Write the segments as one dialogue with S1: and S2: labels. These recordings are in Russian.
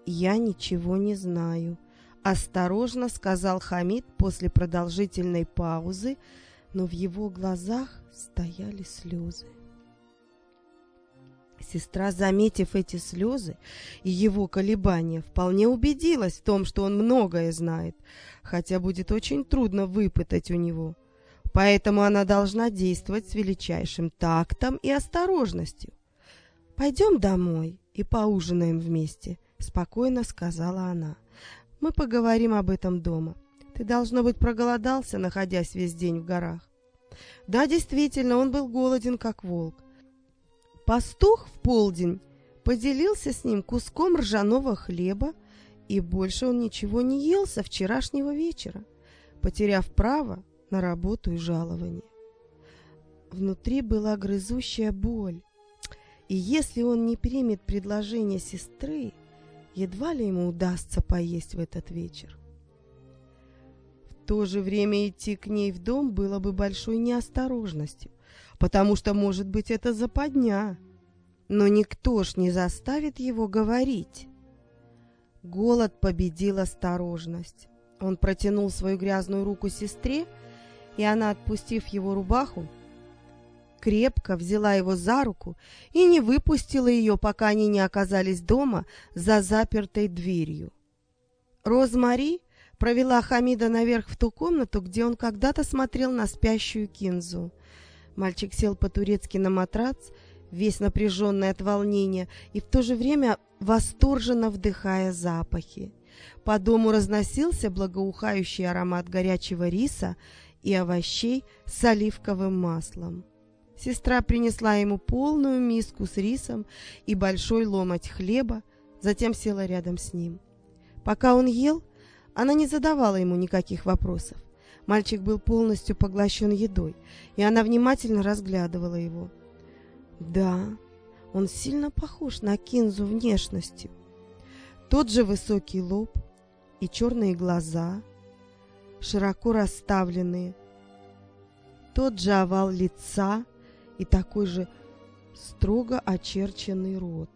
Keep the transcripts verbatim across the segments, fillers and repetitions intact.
S1: я ничего не знаю», — осторожно сказал Хамид после продолжительной паузы, но в его глазах стояли слезы. Сестра, заметив эти слезы и его колебания, вполне убедилась в том, что он многое знает, хотя будет очень трудно выпытать у него. Поэтому она должна действовать с величайшим тактом и осторожностью. «Пойдем домой и поужинаем вместе», — спокойно сказала она. «Мы поговорим об этом дома. Ты, должно быть, проголодался, находясь весь день в горах». Да, действительно, он был голоден, как волк. Пастух в полдень поделился с ним куском ржаного хлеба, и больше он ничего не ел со вчерашнего вечера, потеряв право на работу и жалование. Внутри была грызущая боль, и если он не примет предложение сестры, едва ли ему удастся поесть в этот вечер. В то же время идти к ней в дом было бы большой неосторожностью, потому что, может быть, это западня. Но никто ж не заставит его говорить. Голод победил осторожность. Он протянул свою грязную руку сестре, и она, отпустив его рубаху, крепко взяла его за руку и не выпустила ее, пока они не оказались дома за запертой дверью. Розмари провела Хамида наверх в ту комнату, где он когда-то смотрел на спящую Кинзу. Мальчик сел по-турецки на матрац, весь напряженный от волнения, и в то же время восторженно вдыхая запахи. По дому разносился благоухающий аромат горячего риса и овощей с оливковым маслом. Сестра принесла ему полную миску с рисом и большой ломоть хлеба, затем села рядом с ним. Пока он ел, она не задавала ему никаких вопросов. Мальчик был полностью поглощен едой, и она внимательно разглядывала его. Да, он сильно похож на Кинзу внешностью. Тот же высокий лоб и черные глаза, широко расставленные, тот же овал лица и такой же строго очерченный рот.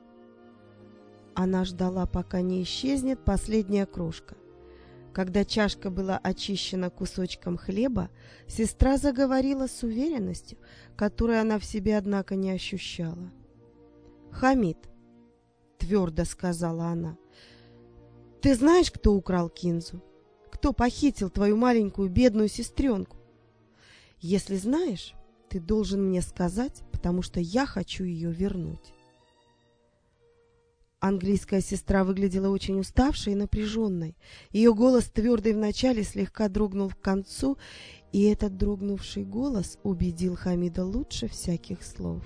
S1: Она ждала, пока не исчезнет последняя крошка. Когда чашка была очищена кусочком хлеба, сестра заговорила с уверенностью, которую она в себе, однако, не ощущала. «Хамид», — твердо сказала она, — «ты знаешь, кто украл Кинзу? Кто похитил твою маленькую бедную сестренку? Если знаешь, ты должен мне сказать, потому что я хочу ее вернуть». Английская сестра выглядела очень уставшей и напряженной. Ее голос, твердый вначале, слегка дрогнул к концу, и этот дрогнувший голос убедил Хамида лучше всяких слов.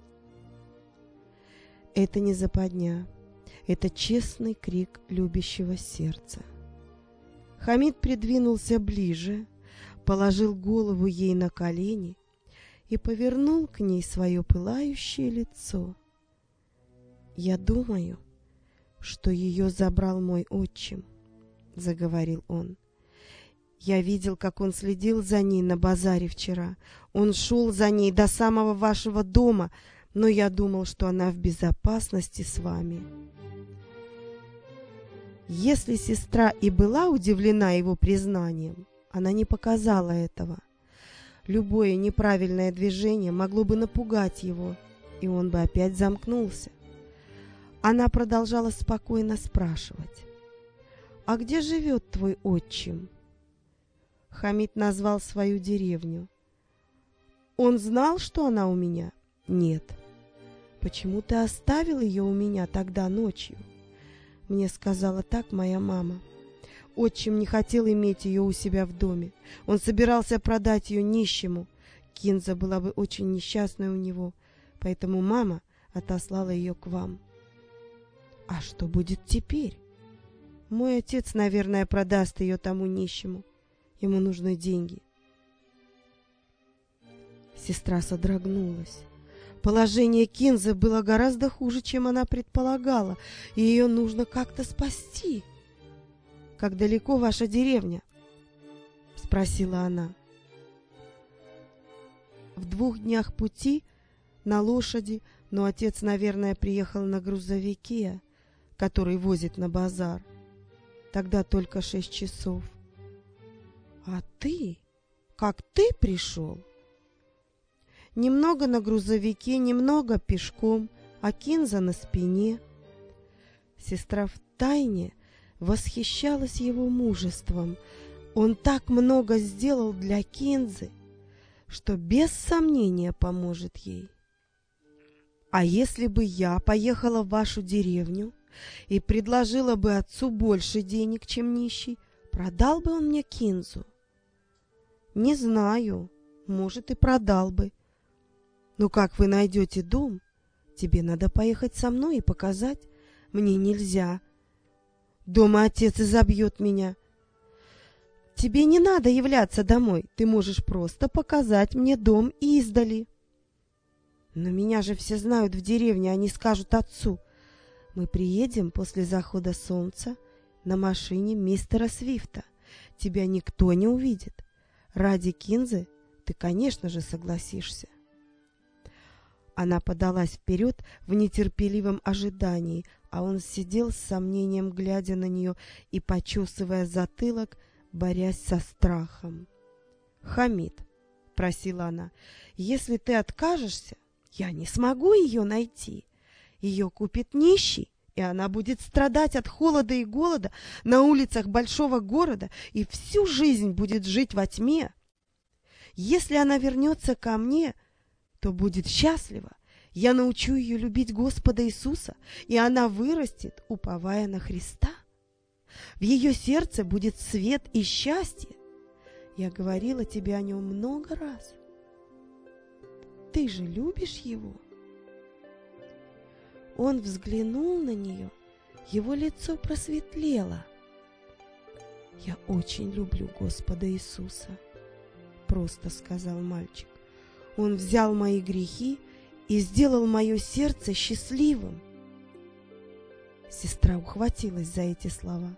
S1: Это не западня, это честный крик любящего сердца. Хамид придвинулся ближе, положил голову ей на колени и повернул к ней свое пылающее лицо. «Я думаю, что ее забрал мой отчим», — заговорил он. «Я видел, как он следил за ней на базаре вчера. Он шел за ней до самого вашего дома, но я думал, что она в безопасности с вами». Если сестра и была удивлена его признанием, она не показала этого. Любое неправильное движение могло бы напугать его, и он бы опять замкнулся. Она продолжала спокойно спрашивать: «А где живет твой отчим?» Хамид назвал свою деревню. «Он знал, что она у меня?» «Нет». «Почему ты оставил ее у меня тогда ночью?» «Мне сказала так моя мама. Отчим не хотел иметь ее у себя в доме. Он собирался продать ее нищему. Кинза была бы очень несчастной у него, поэтому мама отослала ее к вам». «А что будет теперь?» «Мой отец, наверное, продаст ее тому нищему. Ему нужны деньги». Сестра содрогнулась. Положение Кинзы было гораздо хуже, чем она предполагала, и ее нужно как-то спасти. «Как далеко ваша деревня?» — спросила она. «В двух днях пути на лошади, но отец, наверное, приехал на грузовике. который возит на базар. Тогда только шесть часов. А ты? Как ты пришел? Немного на грузовике, немного пешком, а Кинза на спине. Сестра втайне восхищалась его мужеством. Он так много сделал для Кинзы, что без сомнения поможет ей. А если бы я поехала в вашу деревню и предложила бы отцу больше денег, чем нищий, продал бы он мне Кинзу? Не знаю, может, и продал бы. Но как вы найдете дом, тебе надо поехать со мной и показать. Мне нельзя. Дома отец изобьет меня. Тебе не надо являться домой, ты можешь просто показать мне дом издали. Но меня же все знают в деревне, они скажут отцу. Мы приедем после захода солнца на машине мистера Свифта. Тебя никто не увидит. Ради Кинзы ты, конечно же, согласишься. Она подалась вперед в нетерпеливом ожидании, а он сидел с сомнением, глядя на нее и почесывая затылок, борясь со страхом. «Хамид», — просила она, — «если ты откажешься, я не смогу ее найти. Ее купит нищий, и она будет страдать от холода и голода на улицах большого города и всю жизнь будет жить во тьме. Если она вернется ко мне, то будет счастлива. Я научу ее любить Господа Иисуса, и она вырастет, уповая на Христа. В ее сердце будет свет и счастье. Я говорила тебе о нем много раз. Ты же любишь его?» Он взглянул на нее, его лицо просветлело. «Я очень люблю Господа Иисуса», — просто сказал мальчик. «Он взял мои грехи и сделал мое сердце счастливым». Сестра ухватилась за эти слова.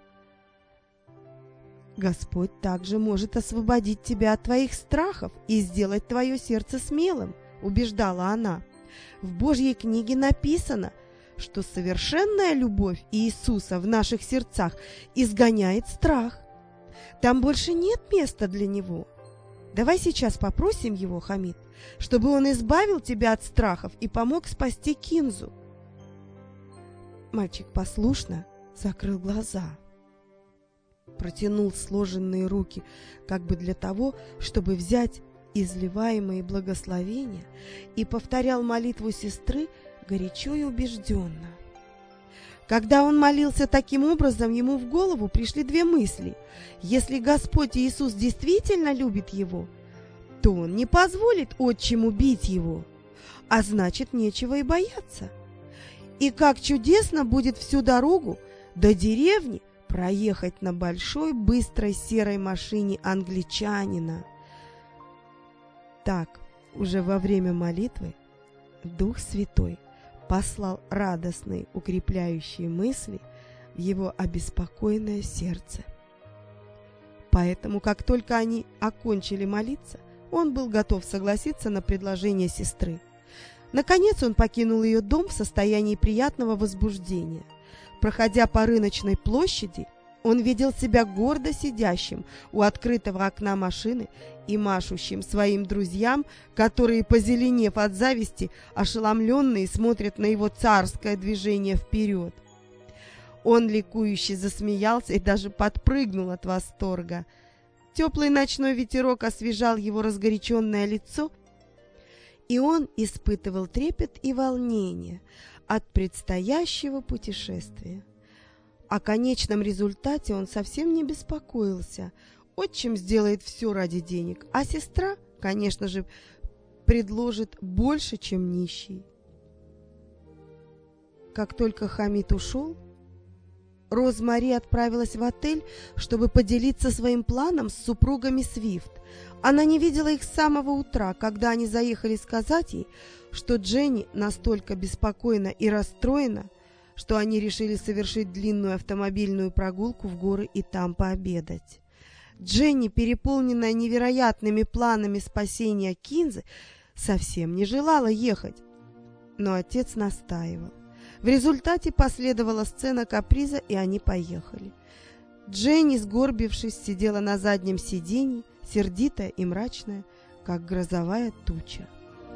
S1: «Господь также может освободить тебя от твоих страхов и сделать твое сердце смелым», — убеждала она. «В Божьей книге написано, что совершенная любовь Иисуса в наших сердцах изгоняет страх. Там больше нет места для него. Давай сейчас попросим его, Хамид, чтобы он избавил тебя от страхов и помог спасти Кинзу». Мальчик послушно закрыл глаза, протянул сложенные руки, как бы для того, чтобы взять изливаемые благословения, и повторял молитву сестры горячо и убежденно. Когда он молился таким образом, ему в голову пришли две мысли. Если Господь Иисус действительно любит его, то он не позволит отчиму бить его, а значит, нечего и бояться. И как чудесно будет всю дорогу до деревни проехать на большой быстрой серой машине англичанина. Так, уже во время молитвы Дух Святой послал радостные укрепляющие мысли в его обеспокоенное сердце. Поэтому, как только они окончили молиться, он был готов согласиться на предложение сестры. Наконец он покинул ее дом в состоянии приятного возбуждения. Проходя по рыночной площади, он видел себя гордо сидящим у открытого окна машины и машущим своим друзьям, которые, позеленев от зависти, ошеломленные смотрят на его царское движение вперед. Он ликующе засмеялся и даже подпрыгнул от восторга. Теплый ночной ветерок освежал его разгоряченное лицо, и он испытывал трепет и волнение от предстоящего путешествия. О конечном результате он совсем не беспокоился. Отчим сделает все ради денег, а сестра, конечно же, предложит больше, чем нищий. Как только Хамид ушел, Розмари отправилась в отель, чтобы поделиться своим планом с супругами Свифт. Она не видела их с самого утра, когда они заехали сказать ей, что Дженни настолько беспокойна и расстроена, что они решили совершить длинную автомобильную прогулку в горы и там пообедать. Дженни, переполненная невероятными планами спасения Кинзы, совсем не желала ехать. Но отец настаивал. В результате последовала сцена каприза, и они поехали. Дженни, сгорбившись, сидела на заднем сиденье, сердитая и мрачная, как грозовая туча.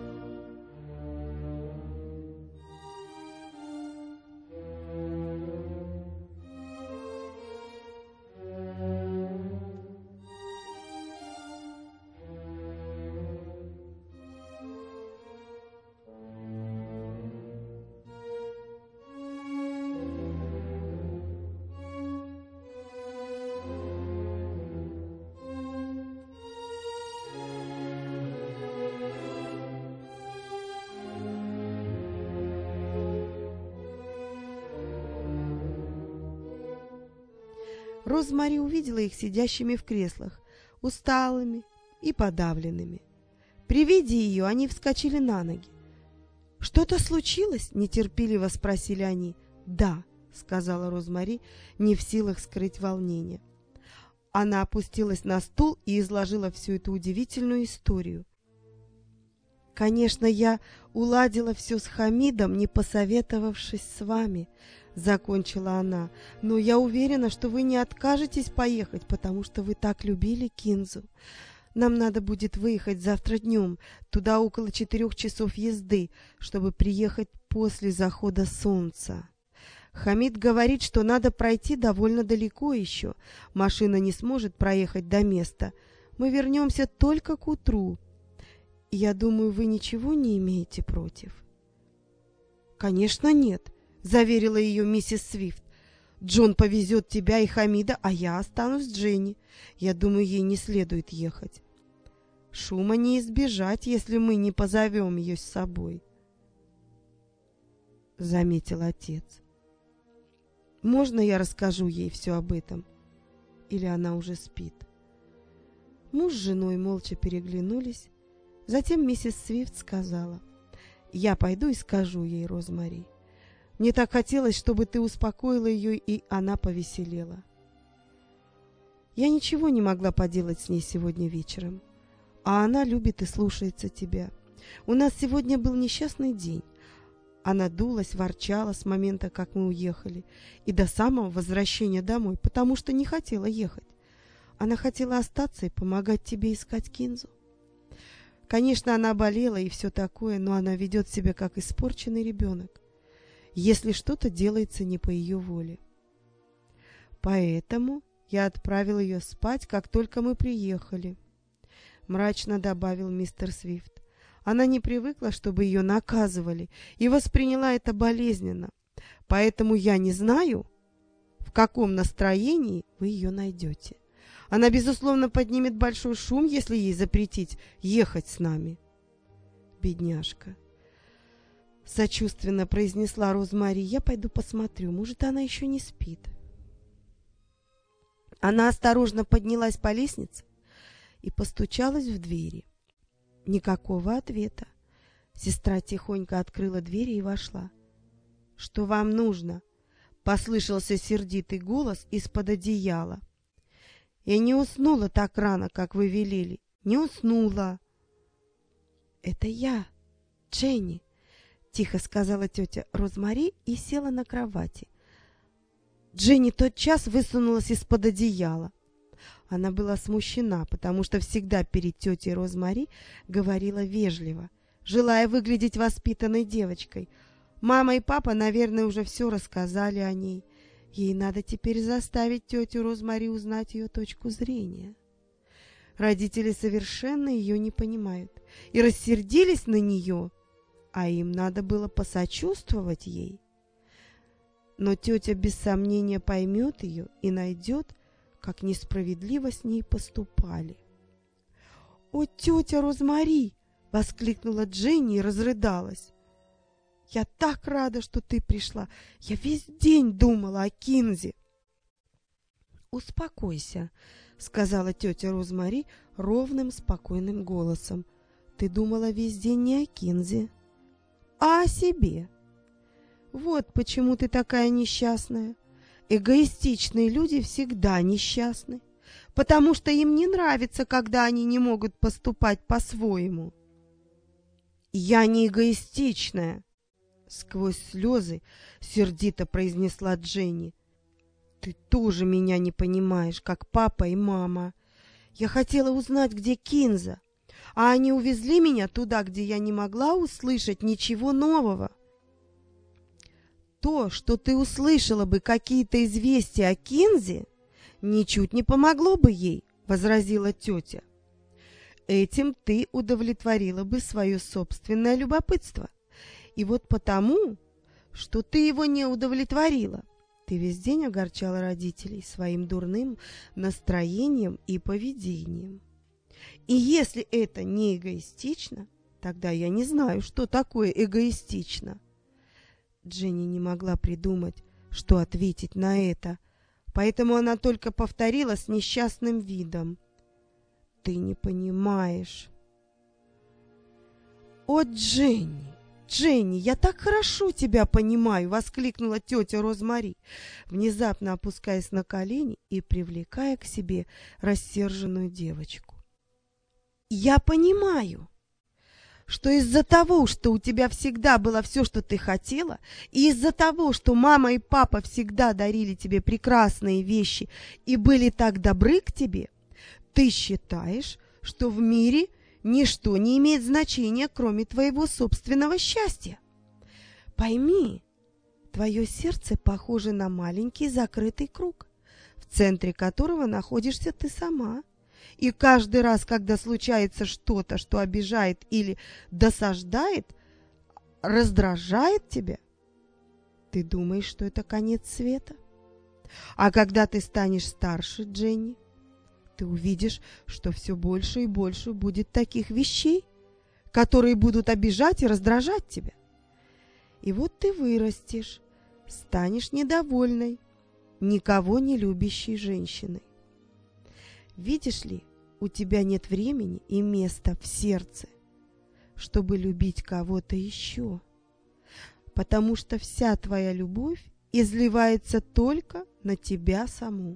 S1: Розмари увидела их сидящими в креслах, усталыми и подавленными. При виде ее они вскочили на ноги. «Что-то случилось?» – нетерпеливо спросили они. «Да», – сказала Розмари, не в силах скрыть волнение. Она опустилась на стул и изложила всю эту удивительную историю. «Конечно, я уладила все с Хамидом, не посоветовавшись с вами», — закончила она. «Но я уверена, что вы не откажетесь поехать, потому что вы так любили Кинзу. Нам надо будет выехать завтра днем, туда около четырех часов езды, чтобы приехать после захода солнца. Хамид говорит, что надо пройти довольно далеко еще. Машина не сможет проехать до места. Мы вернемся только к утру. Я думаю, вы ничего не имеете против?» «Конечно нет», — заверила ее миссис Свифт. «Джон повезет тебя и Хамида, а я останусь с Дженни. Я думаю, ей не следует ехать. Шума не избежать, если мы не позовем ее с собой», — заметил отец. «Можно я расскажу ей все об этом? Или она уже спит?» Муж с женой молча переглянулись. Затем миссис Свифт сказала: «Я пойду и скажу ей, Розмари. Мне так хотелось, чтобы ты успокоила ее, и она повеселела. Я ничего не могла поделать с ней сегодня вечером, а она любит и слушается тебя. У нас сегодня был несчастный день. Она дулась, ворчала с момента, как мы уехали, и до самого возвращения домой, потому что не хотела ехать. Она хотела остаться и помогать тебе искать Кинзу. Конечно, она болела и все такое, но она ведет себя как испорченный ребенок, если что-то делается не по ее воле. Поэтому я отправил ее спать, как только мы приехали», — мрачно добавил мистер Свифт. «Она не привыкла, чтобы ее наказывали, и восприняла это болезненно. Поэтому я не знаю, в каком настроении вы ее найдете. Она, безусловно, поднимет большой шум, если ей запретить ехать с нами». «Бедняжка», — сочувственно произнесла Розмари. «Я пойду посмотрю, может, она еще не спит». Она осторожно поднялась по лестнице и постучалась в двери. Никакого ответа. Сестра тихонько открыла двери и вошла. «Что вам нужно?» — послышался сердитый голос из-под одеяла. «Я не уснула так рано, как вы велели. Не уснула». «Это я, Дженни», — тихо сказала тетя Розмари и села на кровати. Дженни тотчас высунулась из-под одеяла. Она была смущена, потому что всегда перед тетей Розмари говорила вежливо, желая выглядеть воспитанной девочкой. Мама и папа, наверное, уже все рассказали о ней. Ей надо теперь заставить тетю Розмари узнать ее точку зрения. Родители совершенно ее не понимают и рассердились на нее, а им надо было посочувствовать ей. Но тетя без сомнения поймет ее и найдет, как несправедливо с ней поступали. «О, тетя Розмари!» — воскликнула Дженни и разрыдалась. «Я так рада, что ты пришла. Я весь день думала о Кинзе». «Успокойся», — сказала тетя Розмари ровным, спокойным голосом. «Ты думала весь день не о Кинзе, а о себе. Вот почему ты такая несчастная. Эгоистичные люди всегда несчастны, потому что им не нравится, когда они не могут поступать по-своему». «Я не эгоистичная», — Сквозь слезы сердито произнесла Дженни. Ты тоже меня не понимаешь, как папа и мама. Я хотела узнать, где Кинза, а они увезли меня туда, где я не могла услышать ничего нового. То, что ты услышала бы какие-то известия о Кинзе, ничуть не помогло бы ей, возразила тетя. Этим ты удовлетворила бы свое собственное любопытство. И вот потому, что ты его не удовлетворила, ты весь день огорчала родителей своим дурным настроением и поведением. И если это не эгоистично, тогда я не знаю, что такое эгоистично. Дженни не могла придумать, что ответить на это, поэтому она только повторила с несчастным видом. Ты не понимаешь. О, Дженни! «Дженни, я так хорошо тебя понимаю!» — воскликнула тетя Розмари, внезапно опускаясь на колени и привлекая к себе рассерженную девочку. «Я понимаю, что из-за того, что у тебя всегда было все, что ты хотела, и из-за того, что мама и папа всегда дарили тебе прекрасные вещи и были так добры к тебе, ты считаешь, что в мире ничто не имеет значения, кроме твоего собственного счастья. Пойми, твое сердце похоже на маленький закрытый круг, в центре которого находишься ты сама. И каждый раз, когда случается что-то, что обижает или досаждает, раздражает тебя, ты думаешь, что это конец света. А когда ты станешь старше, Дженни, ты увидишь, что все больше и больше будет таких вещей, которые будут обижать и раздражать тебя. И вот ты вырастешь, станешь недовольной, никого не любящей женщиной. Видишь ли, у тебя нет времени и места в сердце, чтобы любить кого-то еще, потому что вся твоя любовь изливается только на тебя саму.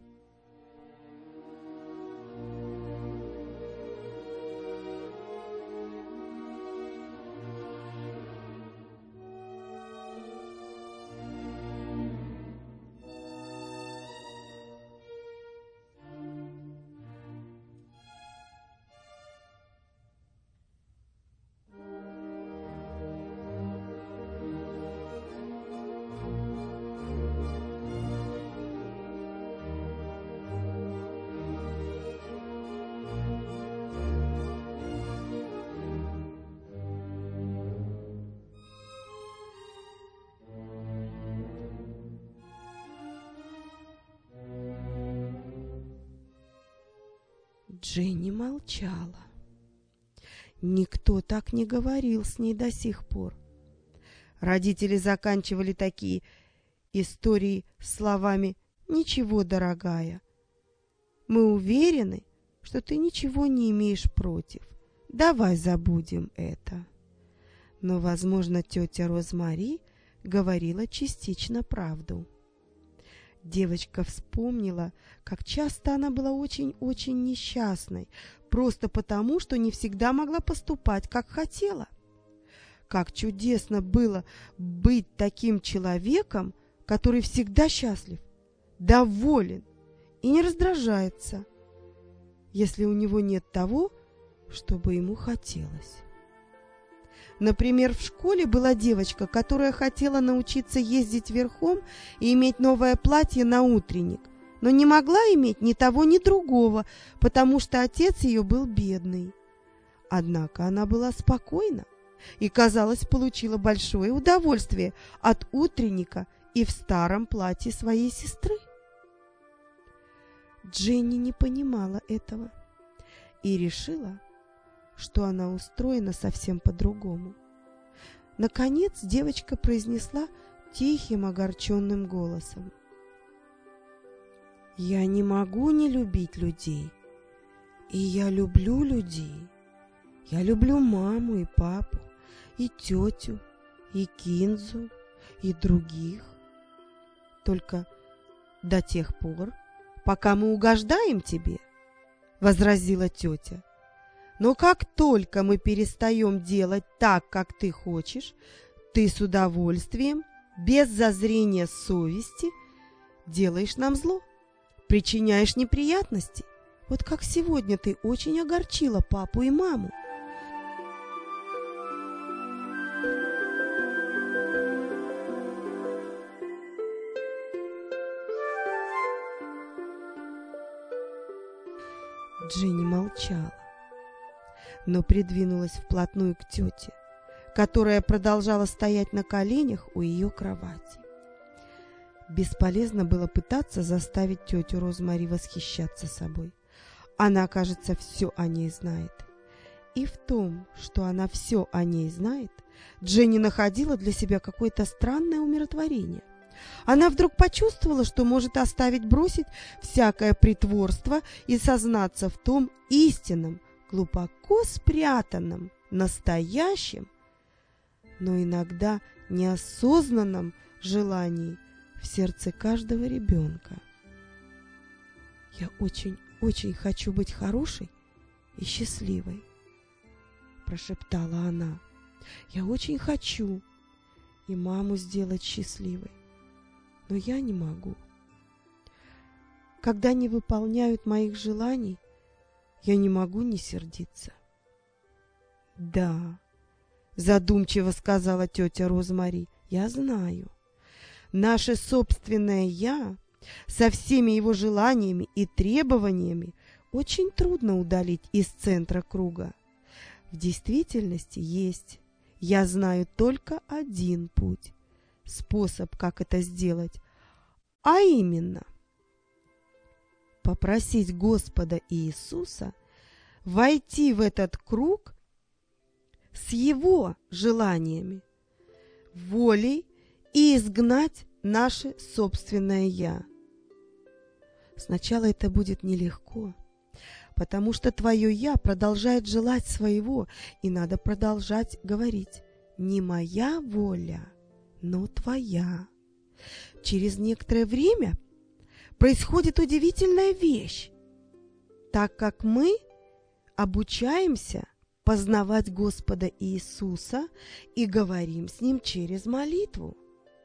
S1: Дженни молчала. Никто так не говорил с ней до сих пор. Родители заканчивали такие истории словами «Ничего, дорогая, мы уверены, что ты ничего не имеешь против. Давай забудем это». Но, возможно, тетя Розмари говорила частично правду. Девочка вспомнила, как часто она была очень-очень несчастной, просто потому, что не всегда могла поступать, как хотела. Как чудесно было быть таким человеком, который всегда счастлив, доволен и не раздражается, если у него нет того, что бы ему хотелось. Например, в школе была девочка, которая хотела научиться ездить верхом и иметь новое платье на утренник, но не могла иметь ни того, ни другого, потому что отец ее был бедный. Однако она была спокойна и, казалось, получила большое удовольствие от утренника и в старом платье своей сестры. Дженни не понимала этого и решила, что она устроена совсем по-другому. Наконец девочка произнесла тихим, огорченным голосом: «Я не могу не любить людей, и я люблю людей. Я люблю маму и папу, и тетю, и Кинзу, и других. Только до тех пор, пока мы угождаем тебе», — возразила тетя. «Но как только мы перестаем делать так, как ты хочешь, Ты с удовольствием, без зазрения совести, делаешь нам зло, причиняешь неприятности. Вот как сегодня ты очень огорчила папу и маму. Дженни молчала, но придвинулась вплотную к тете, которая продолжала стоять на коленях у ее кровати. Бесполезно было пытаться заставить тетю Розмари восхищаться собой. Она, кажется, все о ней знает. И в том, что она все о ней знает, Дженни находила для себя какое-то странное умиротворение. Она вдруг почувствовала, что может оставить бросить всякое притворство и сознаться в том истинном, глубоко спрятанном, настоящем, но иногда неосознанном желании в сердце каждого ребенка. «Я очень-очень хочу быть хорошей и счастливой», — прошептала она. «Я очень хочу и маму сделать счастливой, но я не могу. Когда не выполняют моих желаний, я не могу не сердиться». «Да», — задумчиво сказала тетя Розмари, — «я знаю. Наше собственное «я» со всеми его желаниями и требованиями очень трудно удалить из центра круга. В действительности есть, я знаю только один путь, способ, как это сделать, а именно попросить Господа Иисуса войти в этот круг с Его желаниями, волей и изгнать наше собственное «я». Сначала это будет нелегко, потому что твое «я» продолжает желать своего, и надо продолжать говорить: «Не моя воля, но твоя». Через некоторое время происходит удивительная вещь, так как мы обучаемся познавать Господа Иисуса и говорим с Ним через молитву.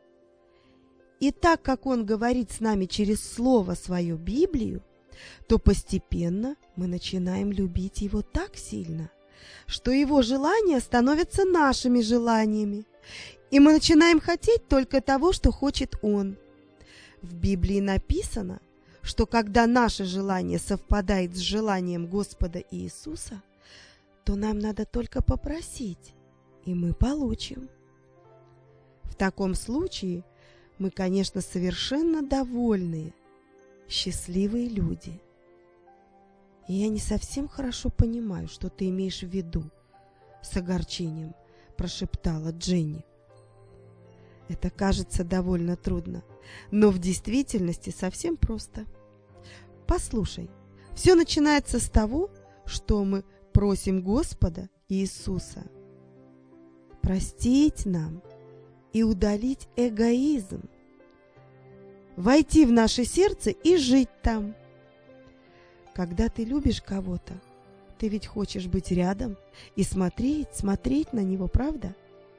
S1: И так как Он говорит с нами через Слово свое, Библию, то постепенно мы начинаем любить Его так сильно, что Его желания становятся нашими желаниями, и мы начинаем хотеть только того, что хочет Он. В Библии написано, что когда наше желание совпадает с желанием Господа Иисуса, то нам надо только попросить, и мы получим. В таком случае мы, конечно, совершенно довольные, счастливые люди. И я не совсем хорошо понимаю, что ты имеешь в виду, с огорчением прошептала Дженни. Это кажется довольно трудно, но в действительности совсем просто. Послушай, все начинается с того, что мы просим Господа Иисуса простить нам и удалить эгоизм, войти в наше сердце и жить там. Когда ты любишь кого-то, ты ведь хочешь быть рядом и смотреть, смотреть на него, правда?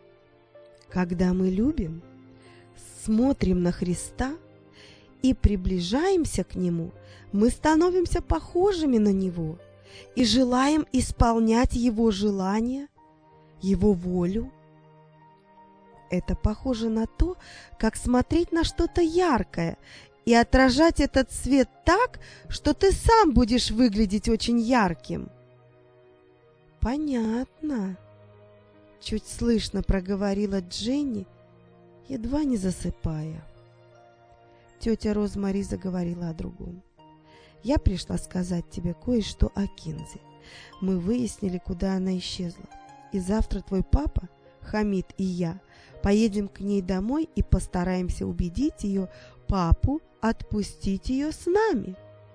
S1: Когда мы любим, смотрим на Христа и приближаемся к Нему, мы становимся похожими на Него и желаем исполнять Его желания, Его волю. Это похоже на то, как смотреть на что-то яркое и отражать этот свет так, что ты сам будешь выглядеть очень ярким. Понятно, чуть слышно проговорила Дженни, едва не засыпая. Тетя Розмари заговорила о другом. Я пришла сказать тебе кое-что о Кинзе. Мы выяснили, куда она исчезла. И завтра твой папа, Хамид и я поедем к ней домой и постараемся убедить ее папу отпустить ее с нами.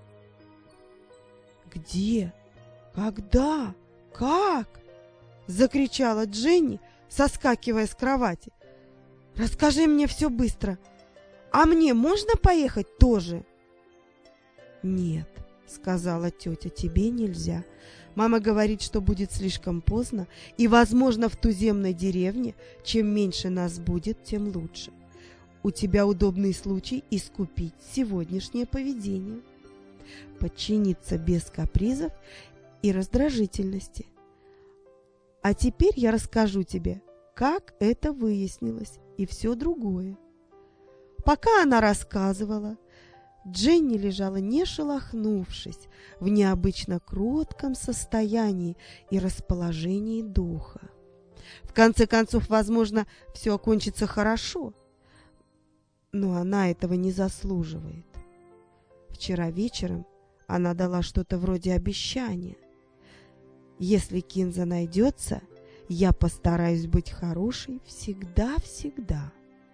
S1: Где? Когда? Как? Закричала Дженни, соскакивая с кровати. Расскажи мне все быстро. А мне можно поехать тоже? Нет, сказала тетя, тебе нельзя, Мама говорит, что будет слишком поздно, и, возможно, в туземной деревне чем меньше нас будет, тем лучше. У тебя удобный случай искупить сегодняшнее поведение. Подчиниться без капризов и раздражительности. А теперь я расскажу тебе, как это выяснилось, и все другое. Пока она рассказывала, Дженни лежала не шелохнувшись, в необычно кротком состоянии и расположении духа. В конце концов, возможно, все окончится хорошо, но она этого не заслуживает. Вчера вечером она дала что-то вроде обещания. Если Кинза найдется, я постараюсь быть хорошей всегда-всегда.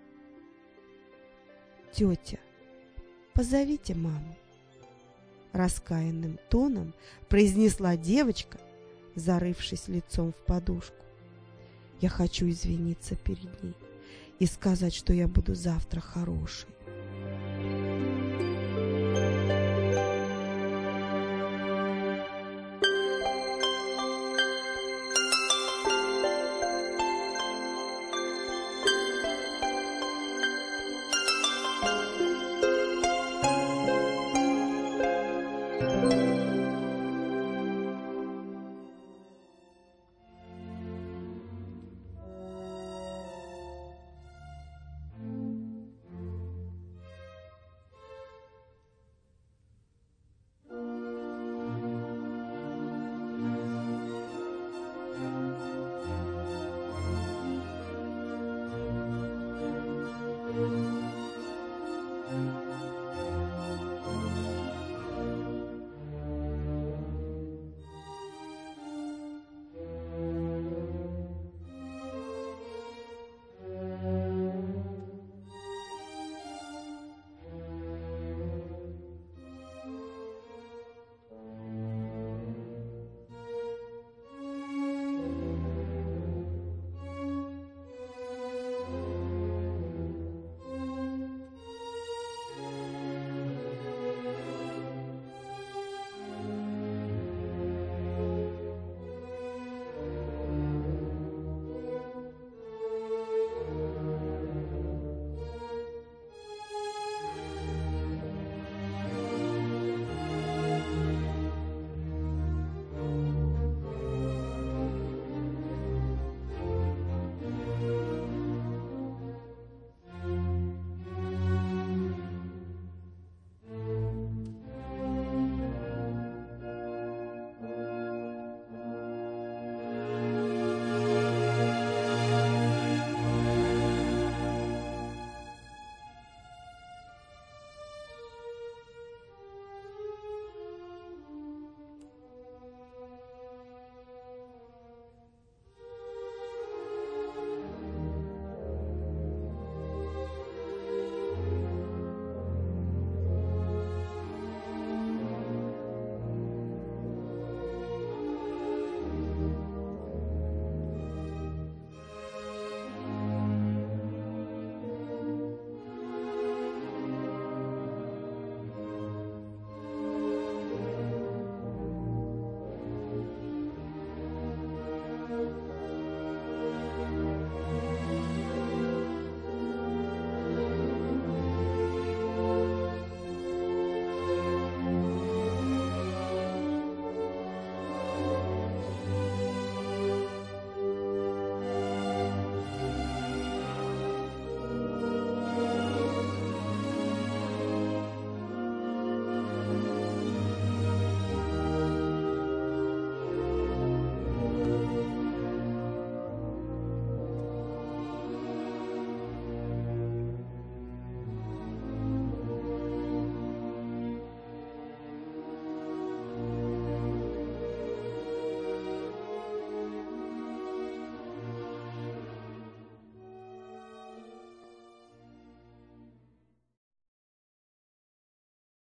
S1: Тетя, позовите маму. Раскаянным тоном произнесла девочка, зарывшись лицом в подушку. Я хочу извиниться перед ней и сказать, что я буду завтра хорошей.